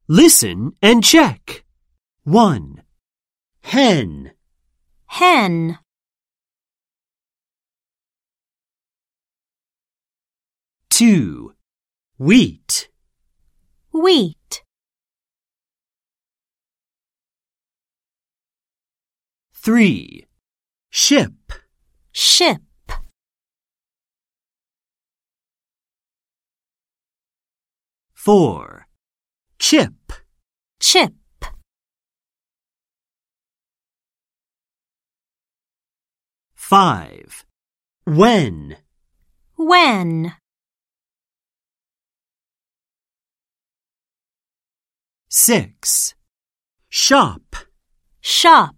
Listen and check. 1. Hen. Hen. 2. Wheat. Wheat. 3. Ship. Ship. 4. Chip. Chip. 5. When. When. 6. Shop. Shop.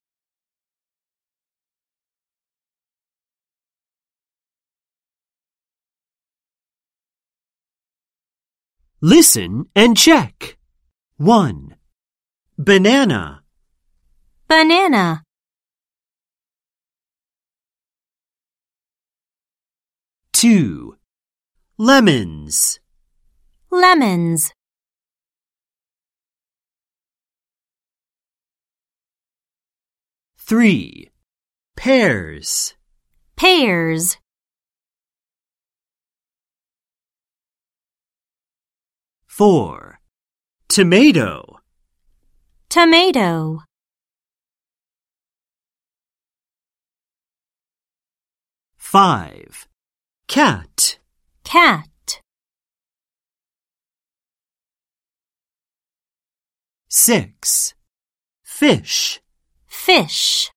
'Listen and check. 1. Banana. Banana. 2. Lemons. Lemons. 3. Pears. Pears. 4. Tomato. Tomato. 5. Cat. Cat. 6. Fish. Fish.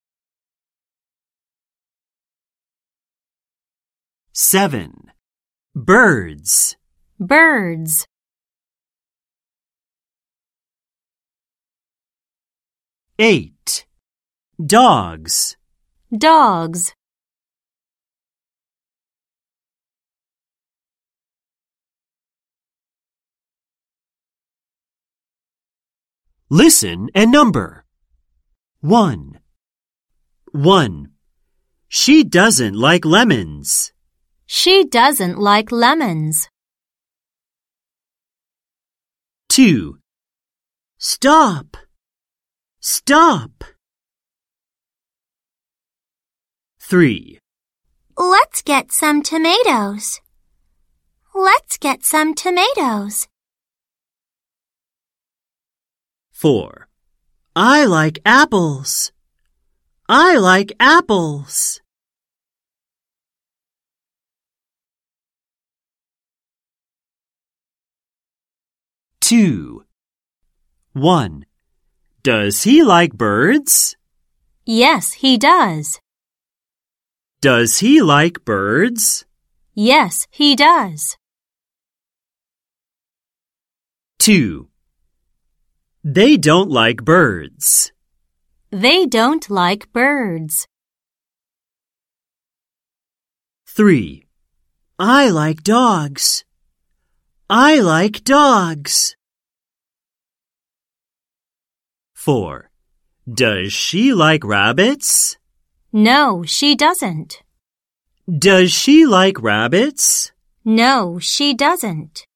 7. Birds. Birds. 8. Dogs. Dogs. 'Listen and number. 1. 1. She doesn't like lemons. She doesn't like lemons. 2. Stop. Stop. 3. Let's get some tomatoes. Let's get some tomatoes. 4. I like apples. I like apples. 2. 1. Does he like birds? Yes, he does. Does he like birds? Yes, he does. 2. They don't like birds. They don't like birds. 3. I like dogs. I like dogs. 4. Does she like rabbits? No, she doesn't. Does she like rabbits? No, she doesn't.